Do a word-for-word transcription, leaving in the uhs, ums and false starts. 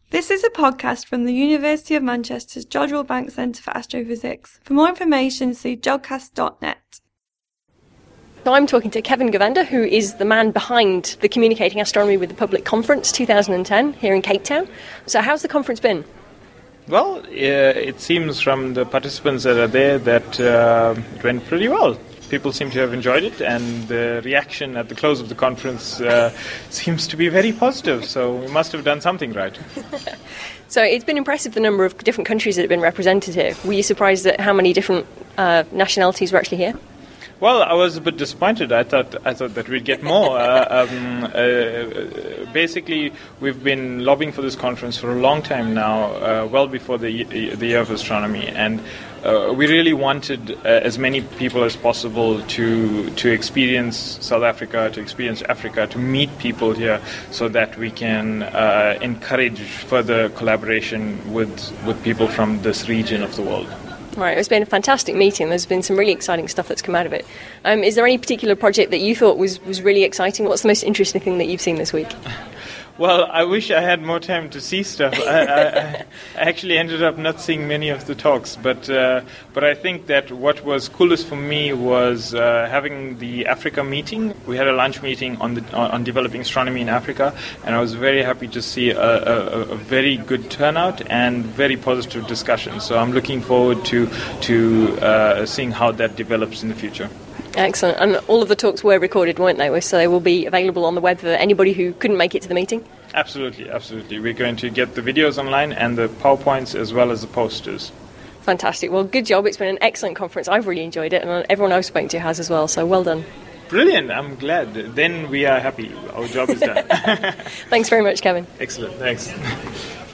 This is a podcast from the University of Manchester's Jodrell Bank Centre for Astrophysics. For more information, see jodcast dot net. So I'm talking to Kevin Govender, who is the man behind the Communicating Astronomy with the Public Conference twenty ten here in Cape Town. So how's the conference been? Well, uh, it seems from the participants that are there that uh, it went pretty well. People seem to have enjoyed it, and the reaction at the close of the conference uh, seems to be very positive, so we must have done something right. So it's been impressive, the number of different countries that have been represented here. Were you surprised at how many different uh, nationalities were actually here? Well, I was a bit disappointed. I thought I thought that we'd get more. uh, um, uh, basically, we've been lobbying for this conference for a long time now, uh, well before the, the Year of Astronomy, and uh, we really wanted uh, as many people as possible to to experience South Africa, to experience Africa, to meet people here, so that we can uh, encourage further collaboration with with people from this region of the world. Right, it's been a fantastic meeting. There's been some really exciting stuff that's come out of it. Um, is there any particular project that you thought was, was really exciting? What's the most interesting thing that you've seen this week? Well, I wish I had more time to see stuff. I, I, I actually ended up not seeing many of the talks, but uh, but I think that what was coolest for me was uh, having the Africa meeting. We had a lunch meeting on the on, on developing astronomy in Africa, and I was very happy to see a, a, a very good turnout and very positive discussion. So I'm looking forward to to uh, seeing how that develops in the future. Excellent. And all of the talks were recorded, weren't they? So they will be available on the web for anybody who couldn't make it to the meeting? Absolutely, absolutely. We're going to get the videos online and the PowerPoints as well as the posters. Fantastic. Well, good job. It's been an excellent conference. I've really enjoyed it, and everyone I've spoken to has as well, so well done. Brilliant. I'm glad. Then we are happy. Our job is done. Thanks very much, Kevin. Excellent. Thanks.